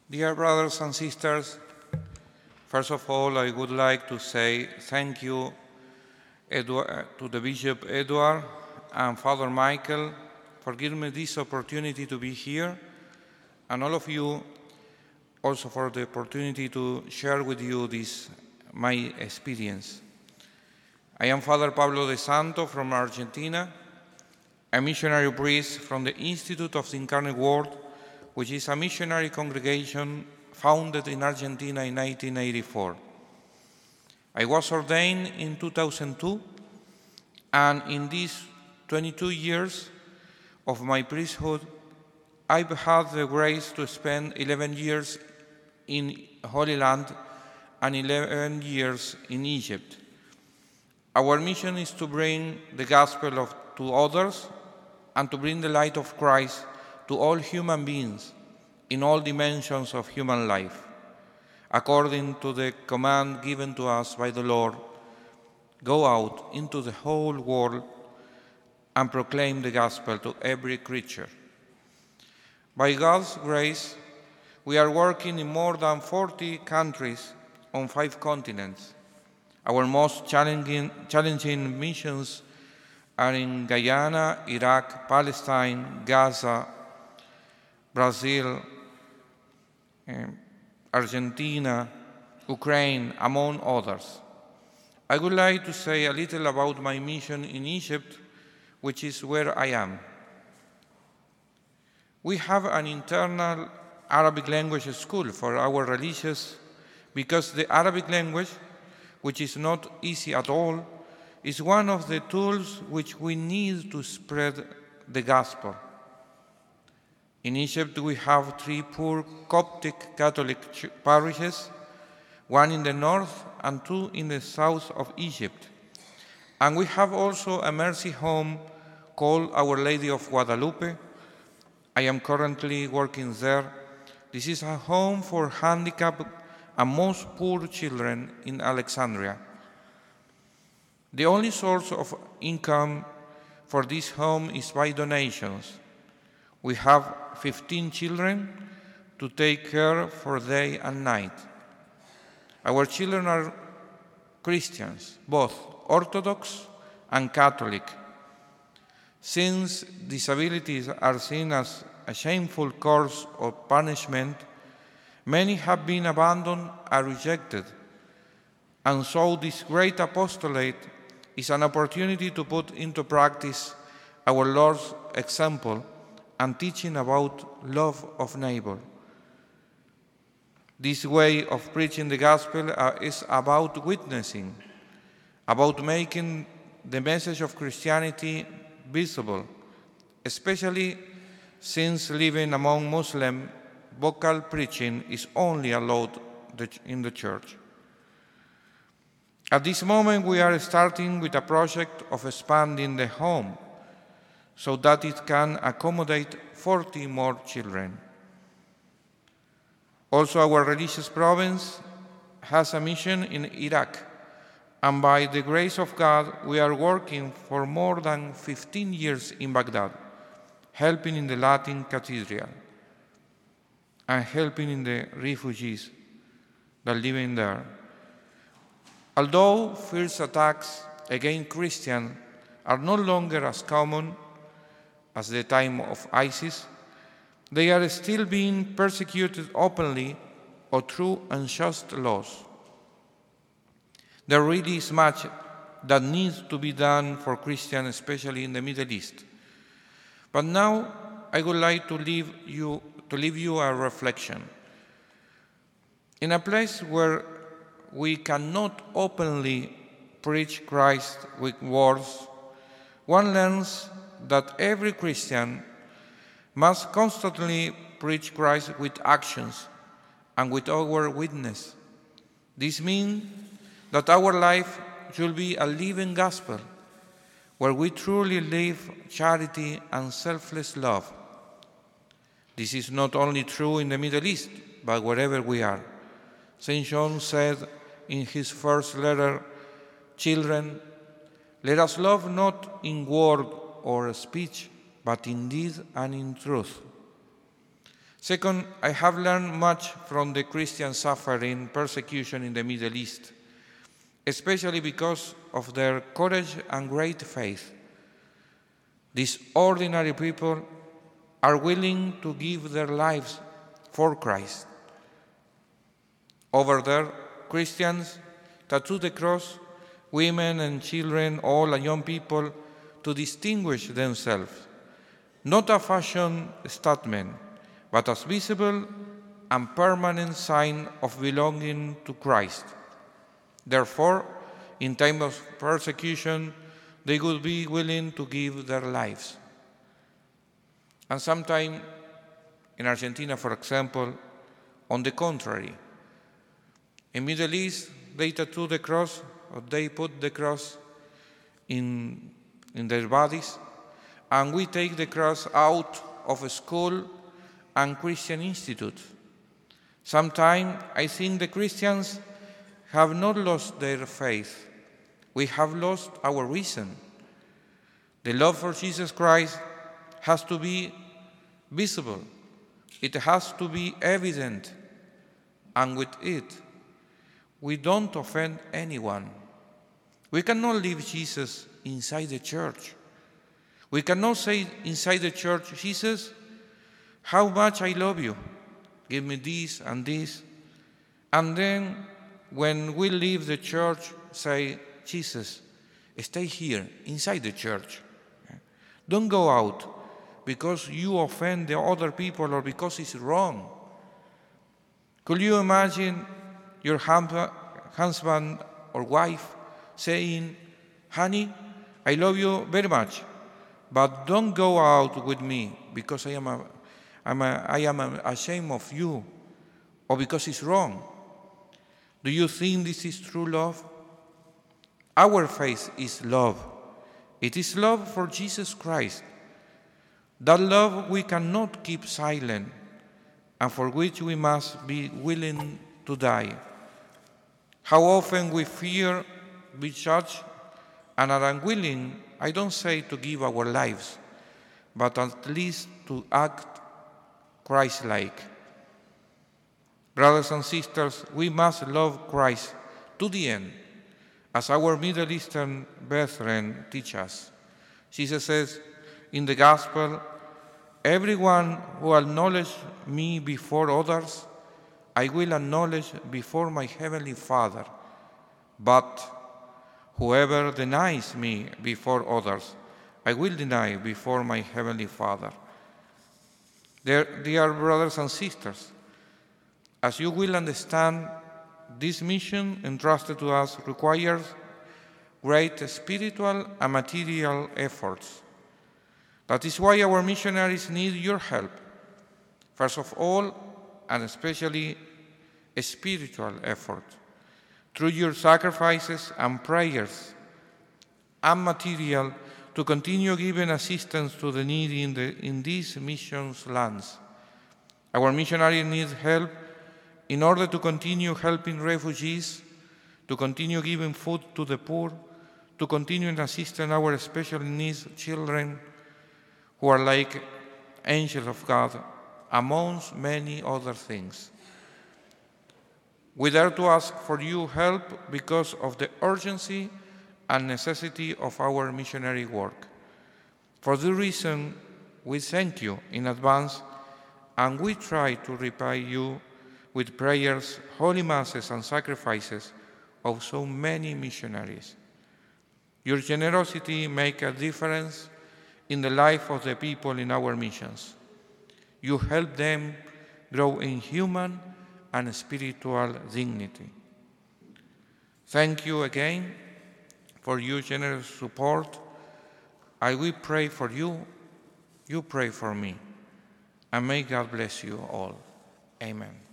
Dear brothers and sisters, first of all, I would like to say thank you to the Bishop Edward and Father Michael for giving me this opportunity to be here, and all of you also for the opportunity to share with you my experience. I am Father Pablo de Santo from Argentina, a missionary priest from the Institute of the Incarnate Word, which is a missionary congregation founded in Argentina in 1984. I was ordained in 2002, and in these 22 years of my priesthood, I've had the grace to spend 11 years in Holy Land and 11 years in Egypt. Our mission is to bring the gospel to others and to bring the light of Christ to all human beings in all dimensions of human life, according to the command given to us by the Lord: go out into the whole world and proclaim the gospel to every creature. By God's grace, we are working in more than 40 countries on 5 continents. Our most challenging missions are in Guyana, Iraq, Palestine, Gaza, Brazil, Argentina, Ukraine, among others. I would like to say a little about my mission in Egypt, which is where I am. We have an internal Arabic language school for our religious because the Arabic language, which is not easy at all, is one of the tools which we need to spread the gospel. In Egypt, we have 3 poor Coptic Catholic parishes, 1 in the north and 2 in the south of Egypt. And we have also a mercy home called Our Lady of Guadalupe. I am currently working there. This is a home for handicapped and most poor children in Alexandria. The only source of income for this home is by donations. We have 15 children to take care for day and night. Our children are Christians, both Orthodox and Catholic. Since disabilities are seen as a shameful course of punishment, many have been abandoned and rejected. And so this great apostolate is an opportunity to put into practice our Lord's example and teaching about love of neighbor. This way of preaching the gospel is about witnessing, about making the message of Christianity visible, especially since living among Muslims, vocal preaching is only allowed in the church. At this moment, we are starting with a project of expanding the home so that it can accommodate 40 more children. Also, our religious province has a mission in Iraq, and by the grace of God, we are working for more than 15 years in Baghdad, helping in the Latin Cathedral and helping in the refugees that live in there. Although fierce attacks against Christians are no longer as common as the time of ISIS, they are still being persecuted openly or through unjust laws. There really is much that needs to be done for Christians, especially in the Middle East. But now I would like to leave you a reflection. In a place where we cannot openly preach Christ with words, one learns that every Christian must constantly preach Christ with actions and with our witness. This means that our life should be a living gospel where we truly live charity and selfless love. This is not only true in the Middle East, but wherever we are. St. John said in his first letter, "Children, let us love not in word or speech, but in deed and in truth." Second, I have learned much from the Christian suffering persecution in the Middle East, especially because of their courage and great faith. These ordinary people are willing to give their lives for Christ. Over there, Christians tattoo the cross, women and children, all and young people, to distinguish themselves, not a fashion statement, but as visible and permanent sign of belonging to Christ. Therefore, in time of persecution, they would be willing to give their lives. And sometimes, in Argentina, for example, on the contrary, in Middle East, they tattoo the cross, or they put the cross in their bodies, and we take the cross out of a school and Christian institute. Sometimes I think the Christians have not lost their faith. We have lost our reason. The love for Jesus Christ has to be visible. It has to be evident. And with it, we don't offend anyone. We cannot leave Jesus inside the church. We cannot say inside the church, Jesus, how much I love you. Give me this and this. And then when we leave the church, say, Jesus, stay here inside the church. Don't go out because you offend the other people or because it's wrong. Could you imagine your husband or wife saying, honey, I love you very much, but don't go out with me because I am ashamed of you or because it's wrong. Do you think this is true love? Our faith is love. It is love for Jesus Christ. That love we cannot keep silent and for which we must be willing to die. How often we fear be judged and are unwilling, I don't say to give our lives, but at least to act Christ-like. Brothers and sisters, we must love Christ to the end, as our Middle Eastern brethren teach us. Jesus says in the Gospel, everyone who acknowledges me before others, I will acknowledge before my heavenly Father. But whoever denies me before others, I will deny before my heavenly Father. Dear brothers and sisters, as you will understand, this mission entrusted to us requires great spiritual and material efforts. That is why our missionaries need your help. First of all, and especially a spiritual effort, through your sacrifices and prayers and material to continue giving assistance to the needy in these missions lands. Our missionaries need help in order to continue helping refugees, to continue giving food to the poor, to continue assisting our special needs children who are like angels of God, amongst many other things. We dare to ask for your help because of the urgency and necessity of our missionary work. For this reason, we thank you in advance and we try to repay you with prayers, holy masses, and sacrifices of so many missionaries. Your generosity makes a difference in the life of the people in our missions. You help them grow in human and spiritual dignity. Thank you again for your generous support. I will pray for you, you pray for me, and may God bless you all. Amen.